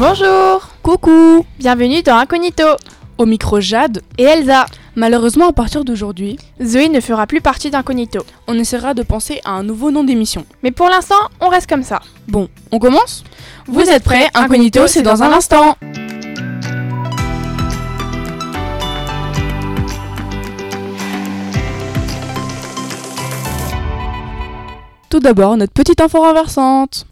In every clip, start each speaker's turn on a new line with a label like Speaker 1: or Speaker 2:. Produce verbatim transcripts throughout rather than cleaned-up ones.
Speaker 1: Bonjour.
Speaker 2: Coucou.
Speaker 1: Bienvenue dans Incognito.
Speaker 2: Au micro Jade
Speaker 1: et Elsa.
Speaker 2: Malheureusement, à partir d'aujourd'hui,
Speaker 1: Zoé ne fera plus partie d'Incognito.
Speaker 2: On essaiera de penser à un nouveau nom d'émission.
Speaker 1: Mais pour l'instant, on reste comme ça.
Speaker 2: Bon, on commence ?
Speaker 1: Vous, Vous êtes prêts ? Incognito, c'est dans un instant.
Speaker 2: Tout d'abord, notre petite info renversante.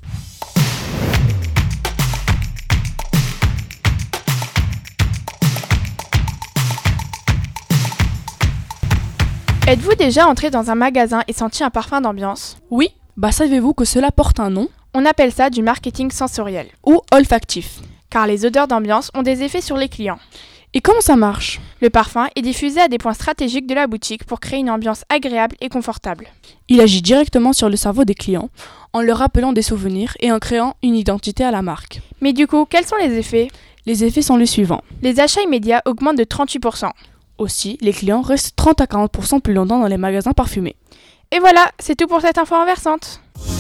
Speaker 1: Êtes-vous déjà entré dans un magasin et senti un parfum d'ambiance ?
Speaker 2: Oui, bah savez-vous que cela porte un nom ?
Speaker 1: On appelle ça du marketing sensoriel.
Speaker 2: Ou olfactif.
Speaker 1: Car les odeurs d'ambiance ont des effets sur les clients.
Speaker 2: Et comment ça marche ?
Speaker 1: Le parfum est diffusé à des points stratégiques de la boutique pour créer une ambiance agréable et confortable.
Speaker 2: Il agit directement sur le cerveau des clients, en leur rappelant des souvenirs et en créant une identité à la marque.
Speaker 1: Mais du coup, quels sont les effets ?
Speaker 2: Les effets sont les suivants.
Speaker 1: Les achats immédiats augmentent de trente-huit pour cent.
Speaker 2: Aussi, les clients restent trente à quarante pour cent plus longtemps dans les magasins parfumés.
Speaker 1: Et voilà, c'est tout pour cette info renversante.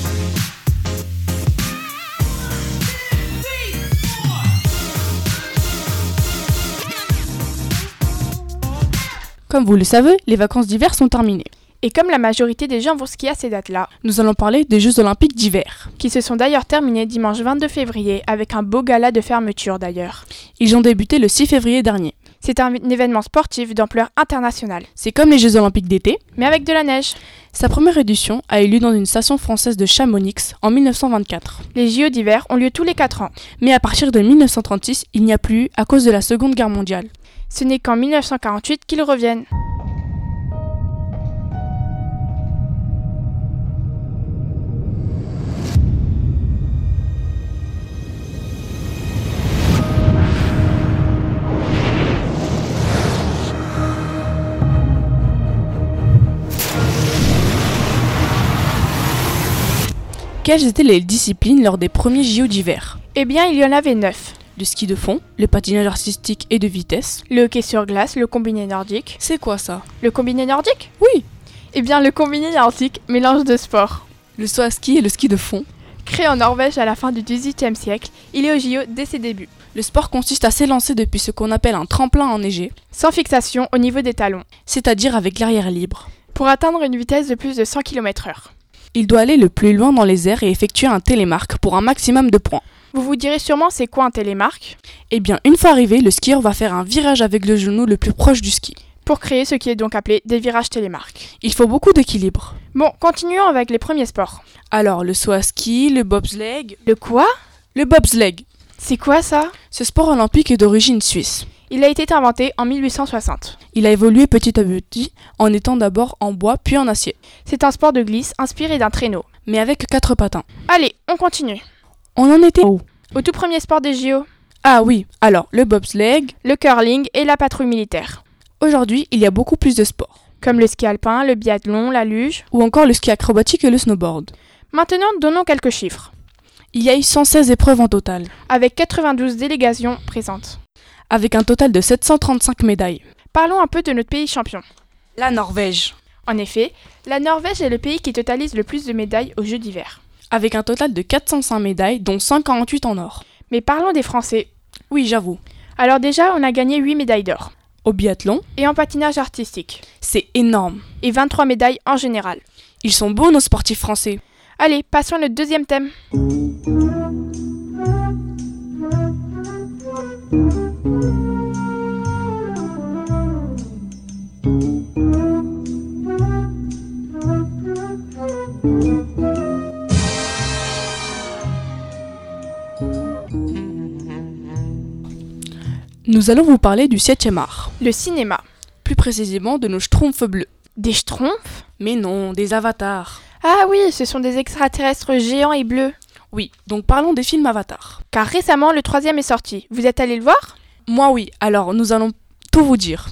Speaker 2: Comme vous le savez, les vacances d'hiver sont terminées.
Speaker 1: Et comme la majorité des gens vont skier à ces dates-là,
Speaker 2: nous allons parler des Jeux Olympiques d'hiver.
Speaker 1: Qui se sont d'ailleurs terminés dimanche vingt-deux février, avec un beau gala de fermeture d'ailleurs.
Speaker 2: Ils ont débuté le six février dernier.
Speaker 1: C'est un événement sportif d'ampleur internationale.
Speaker 2: C'est comme les Jeux Olympiques d'été,
Speaker 1: mais avec de la neige.
Speaker 2: Sa première édition a eu lieu dans une station française de Chamonix en dix-neuf cent vingt-quatre.
Speaker 1: Les J O d'hiver ont lieu tous les quatre ans.
Speaker 2: Mais à partir de dix-neuf cent trente-six, il n'y a plus eu à cause de la Seconde Guerre mondiale.
Speaker 1: Ce n'est qu'en dix-neuf cent quarante-huit qu'ils reviennent.
Speaker 2: Quelles étaient les disciplines lors des premiers J O d'hiver ?
Speaker 1: Eh bien, il y en avait neuf.
Speaker 2: Le ski de fond, le patinage artistique et de vitesse,
Speaker 1: le hockey sur glace, le combiné nordique.
Speaker 2: C'est quoi ça ?
Speaker 1: Le combiné nordique ?
Speaker 2: Oui.
Speaker 1: Eh bien, le combiné nordique, mélange de sports.
Speaker 2: Le saut à ski et le ski de fond.
Speaker 1: Créé en Norvège à la fin du dix-huitième siècle, il est au J O dès ses débuts.
Speaker 2: Le sport consiste à s'élancer depuis ce qu'on appelle un tremplin enneigé,
Speaker 1: sans fixation au niveau des talons,
Speaker 2: c'est-à-dire avec l'arrière libre,
Speaker 1: pour atteindre une vitesse de plus de cent kilomètres heure.
Speaker 2: Il doit aller le plus loin dans les airs et effectuer un télémarque pour un maximum de points.
Speaker 1: Vous vous direz sûrement c'est quoi un télémarque ?
Speaker 2: Eh bien, une fois arrivé, le skieur va faire un virage avec le genou le plus proche du ski.
Speaker 1: Pour créer ce qui est donc appelé des virages télémarques.
Speaker 2: Il faut beaucoup d'équilibre.
Speaker 1: Bon, continuons avec les premiers sports.
Speaker 2: Alors, le saut à ski, le bobsleigh...
Speaker 1: Le quoi ?
Speaker 2: Le bobsleigh.
Speaker 1: C'est quoi ça ?
Speaker 2: Ce sport olympique est d'origine suisse.
Speaker 1: Il a été inventé en mille huit cent soixante.
Speaker 2: Il a évolué petit à petit, en étant d'abord en bois puis en acier.
Speaker 1: C'est un sport de glisse inspiré d'un traîneau.
Speaker 2: Mais avec quatre patins.
Speaker 1: Allez, on continue.
Speaker 2: On en était où ?
Speaker 1: Au tout premier sport des J O.
Speaker 2: Ah oui, alors le bobsleigh,
Speaker 1: le curling et la patrouille militaire.
Speaker 2: Aujourd'hui, il y a beaucoup plus de sports.
Speaker 1: Comme le ski alpin, le biathlon, la luge.
Speaker 2: Ou encore le ski acrobatique et le snowboard.
Speaker 1: Maintenant, donnons quelques chiffres.
Speaker 2: Il y a eu cent seize épreuves en total.
Speaker 1: Avec quatre-vingt-douze délégations présentes.
Speaker 2: Avec un total de sept cent trente-cinq médailles.
Speaker 1: Parlons un peu de notre pays champion.
Speaker 2: La Norvège.
Speaker 1: En effet, la Norvège est le pays qui totalise le plus de médailles aux Jeux d'hiver.
Speaker 2: Avec un total de quatre cent cinq médailles, dont cent quarante-huit en or.
Speaker 1: Mais parlons des Français.
Speaker 2: Oui, j'avoue.
Speaker 1: Alors déjà, on a gagné huit médailles d'or.
Speaker 2: Au biathlon.
Speaker 1: Et en patinage artistique.
Speaker 2: C'est énorme.
Speaker 1: Et vingt-trois médailles en général.
Speaker 2: Ils sont beaux nos sportifs français.
Speaker 1: Allez, passons à notre deuxième thème.
Speaker 2: Nous allons vous parler du septième art.
Speaker 1: Le cinéma.
Speaker 2: Plus précisément de nos schtroumpfs bleus.
Speaker 1: Des schtroumpfs ?
Speaker 2: Mais non, des avatars.
Speaker 1: Ah oui, ce sont des extraterrestres géants et bleus.
Speaker 2: Oui, donc parlons des films Avatar.
Speaker 1: Car récemment, le troisième est sorti. Vous êtes allé le voir ?
Speaker 2: Moi oui, alors nous allons tout vous dire.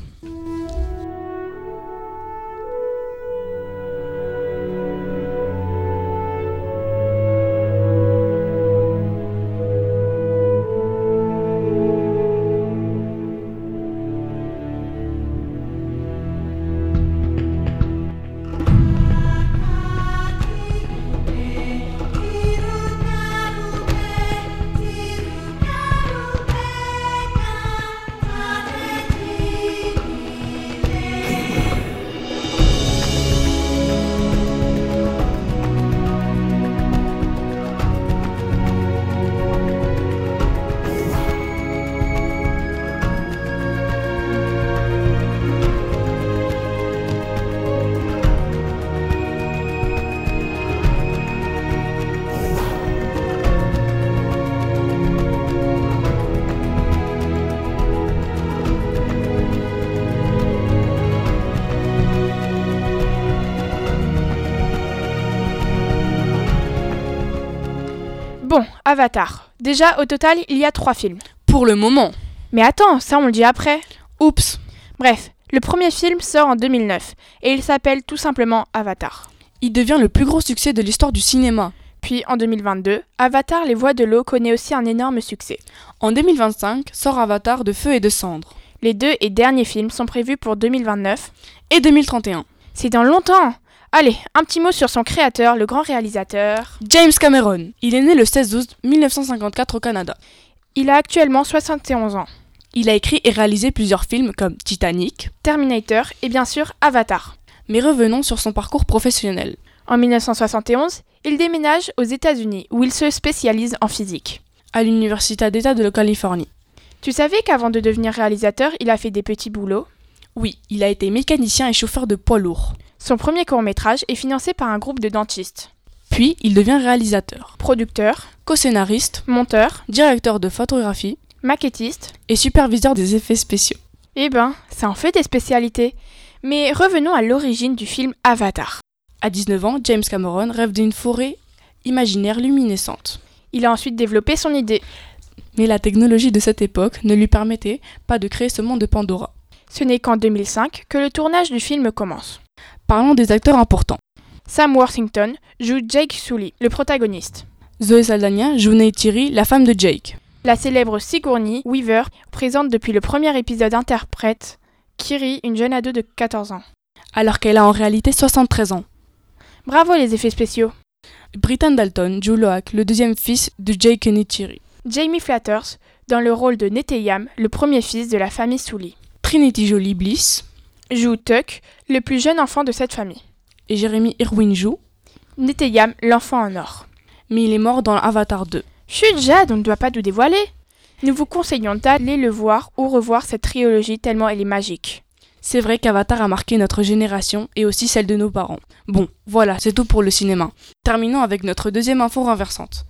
Speaker 1: Bon, Avatar. Déjà, au total, il y a trois films.
Speaker 2: Pour le moment.
Speaker 1: Mais attends, ça on le dit après.
Speaker 2: Oups.
Speaker 1: Bref, le premier film sort en deux mille neuf et il s'appelle tout simplement Avatar.
Speaker 2: Il devient le plus gros succès de l'histoire du cinéma.
Speaker 1: Puis en deux mille vingt-deux, Avatar les voies de l'eau connaît aussi un énorme succès.
Speaker 2: En deux mille vingt-cinq, sort Avatar de feu et de cendres.
Speaker 1: Les deux et derniers films sont prévus pour deux mille vingt-neuf
Speaker 2: et deux mille trente et un.
Speaker 1: C'est dans longtemps. Allez, un petit mot sur son créateur, le grand réalisateur
Speaker 2: James Cameron. Il est né le seize août mille neuf cent cinquante-quatre au Canada.
Speaker 1: Il a actuellement soixante et onze ans.
Speaker 2: Il a écrit et réalisé plusieurs films comme Titanic,
Speaker 1: Terminator et bien sûr Avatar.
Speaker 2: Mais revenons sur son parcours professionnel.
Speaker 1: En mille neuf cent soixante et onze, il déménage aux États-Unis où il se spécialise en physique.
Speaker 2: À l'Université d'État de la Californie.
Speaker 1: Tu savais qu'avant de devenir réalisateur, il a fait des petits boulots ?
Speaker 2: Oui, il a été mécanicien et chauffeur de poids lourd.
Speaker 1: Son premier court-métrage est financé par un groupe de dentistes.
Speaker 2: Puis, il devient réalisateur,
Speaker 1: producteur,
Speaker 2: co-scénariste,
Speaker 1: monteur,
Speaker 2: directeur de photographie,
Speaker 1: maquettiste
Speaker 2: et superviseur des effets spéciaux.
Speaker 1: Eh ben, ça en fait des spécialités. Mais revenons à l'origine du film Avatar.
Speaker 2: À dix-neuf ans, James Cameron rêve d'une forêt imaginaire luminescente.
Speaker 1: Il a ensuite développé son idée.
Speaker 2: Mais la technologie de cette époque ne lui permettait pas de créer ce monde de Pandora.
Speaker 1: Ce n'est qu'en deux mille cinq que le tournage du film commence.
Speaker 2: Parlons des acteurs importants.
Speaker 1: Sam Worthington joue Jake Sully, le protagoniste.
Speaker 2: Zoé Saldana joue Neytiri, la femme de Jake.
Speaker 1: La célèbre Sigourney Weaver, présente depuis le premier épisode, interprète Kiri, une jeune ado de quatorze ans.
Speaker 2: Alors qu'elle a en réalité soixante-treize ans.
Speaker 1: Bravo les effets spéciaux.
Speaker 2: Britton Dalton joue Loak, le deuxième fils de Jake et Neytiri.
Speaker 1: Jamie Flatters, dans le rôle de Neteyam, le premier fils de la famille Sully.
Speaker 2: Trinity Jolie Bliss
Speaker 1: joue Tuck, le plus jeune enfant de cette famille.
Speaker 2: Et Jeremy Irwin joue
Speaker 1: Neteyam, l'enfant en or.
Speaker 2: Mais il est mort dans Avatar deux.
Speaker 1: Chut Jade, on ne doit pas tout dévoiler. Nous vous conseillons d'aller le voir ou revoir cette trilogie tellement elle est magique.
Speaker 2: C'est vrai qu'Avatar a marqué notre génération et aussi celle de nos parents. Bon, voilà, c'est tout pour le cinéma. Terminons avec notre deuxième info renversante.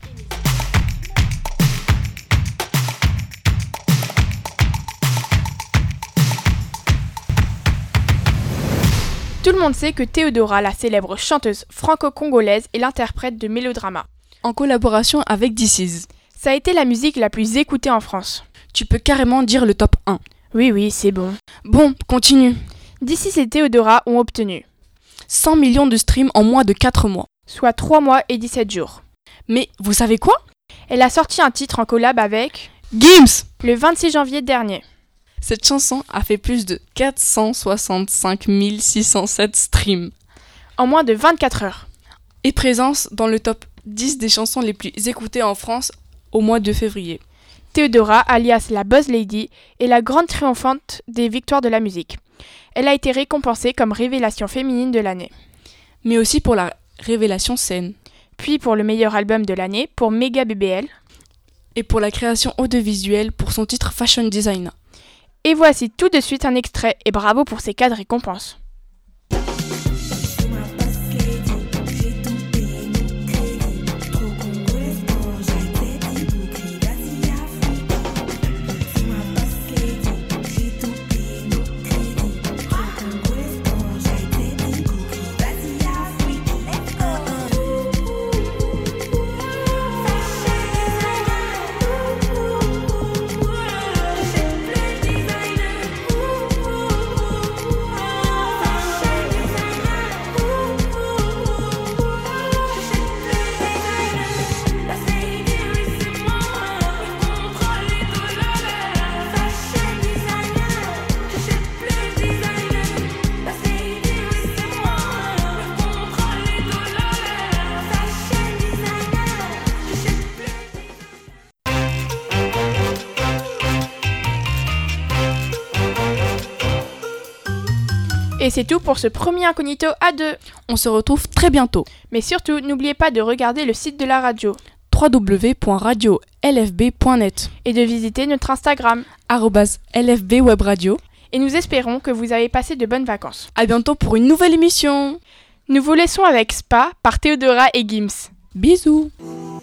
Speaker 1: Tout le monde sait que Théodora, la célèbre chanteuse franco-congolaise, est l'interprète de Mélodrama.
Speaker 2: En collaboration avec This Is.
Speaker 1: Ça a été la musique la plus écoutée en France.
Speaker 2: Tu peux carrément dire le top un.
Speaker 1: Oui, oui, c'est bon.
Speaker 2: Bon, continue.
Speaker 1: This Is et Théodora ont obtenu
Speaker 2: cent millions de streams en moins de quatre mois.
Speaker 1: Soit trois mois et dix-sept jours.
Speaker 2: Mais vous savez quoi ?
Speaker 1: Elle a sorti un titre en collab avec
Speaker 2: Gims
Speaker 1: le vingt-six janvier dernier.
Speaker 2: Cette chanson a fait plus de quatre cent soixante-cinq mille six cent sept streams.
Speaker 1: En moins de vingt-quatre heures.
Speaker 2: Et présence dans le top dix des chansons les plus écoutées en France au mois de février.
Speaker 1: Théodora, alias la Buzz Lady, est la grande triomphante des victoires de la musique. Elle a été récompensée comme révélation féminine de l'année.
Speaker 2: Mais aussi pour la révélation scène.
Speaker 1: Puis pour le meilleur album de l'année pour Mega B B L.
Speaker 2: Et pour la création audiovisuelle pour son titre Fashion Designer.
Speaker 1: Et voici tout de suite un extrait, et bravo pour ces quatre récompenses. Et c'est tout pour ce premier Incognito à deux.
Speaker 2: On se retrouve très bientôt.
Speaker 1: Mais surtout, n'oubliez pas de regarder le site de la radio.
Speaker 2: w w w point radio l f b point net
Speaker 1: et de visiter notre Instagram
Speaker 2: arobase L F B Web Radio.
Speaker 1: Et nous espérons que vous avez passé de bonnes vacances.
Speaker 2: À bientôt pour une nouvelle émission.
Speaker 1: Nous vous laissons avec Spa par Théodora et Gims.
Speaker 2: Bisous.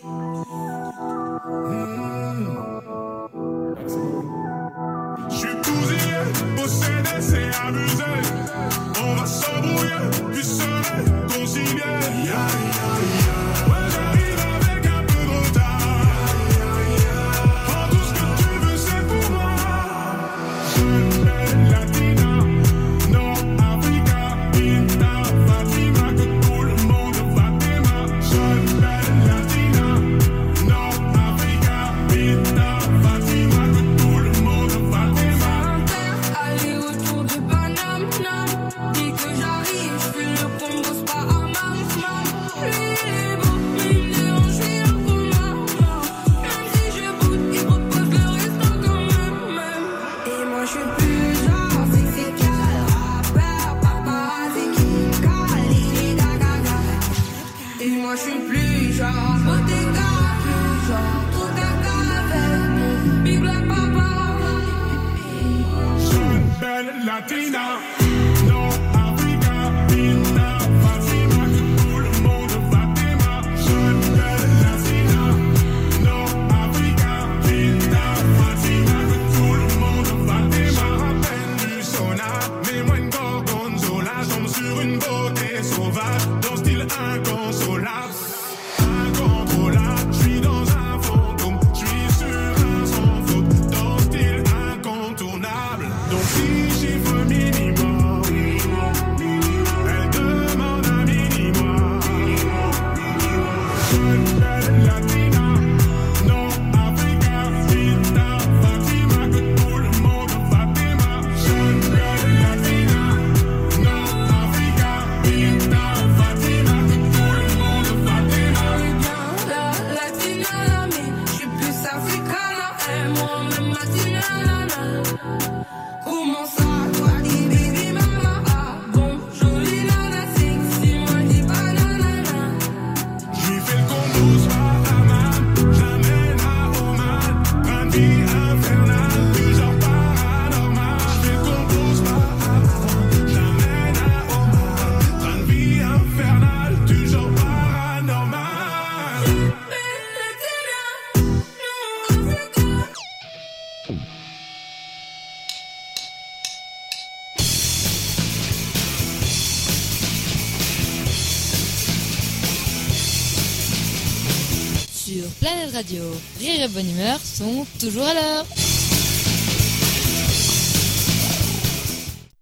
Speaker 3: Je suis bousillé, possédé, c'est abusé. On va s'embrouiller, puis se réconcilier. Yeah, yeah, yeah. Ouais, j'arrive avec un peu de retard. Latina. Non, Africa, Linda, Fatima, que tout le monde va t'aimer. Jeune belle Latina. Non, Africa, Linda, Fatima, que tout le monde va t'aimer. Je me rappelle du sonar, mais moi une gorgonzola. Je tombe sur une beauté sauvage, dans style inconsolable. Incontrôlable, je suis dans un fantôme, je suis sur un sans faute, dans style incontournable. Donc si chiffre minimum, elle demande un minimum. Jeune belle Latina, non Africa, Linda, Fatima, que tout le monde va t'aimer. Jeune belle Latina, non Africa, Linda, Fatima, que tout le monde va t'aimer.
Speaker 4: La latina, la mi, je suis plus africana, et moi-même latina, comment ça, toi dis baby mama, ah bon, jolie nana, sexy, moi dis pas nanana.
Speaker 3: J'lui fais le combo soir à man, j'amène à Oman, train de vie infernal, du genre paranormal. J'fais le combo soir à man, j'amène à Oman, train de vie infernal, du genre paranormal.
Speaker 4: Belle latina, non Africa.
Speaker 5: Sur Planète Radio, Rire et Bonne Humeur sont toujours à l'heure.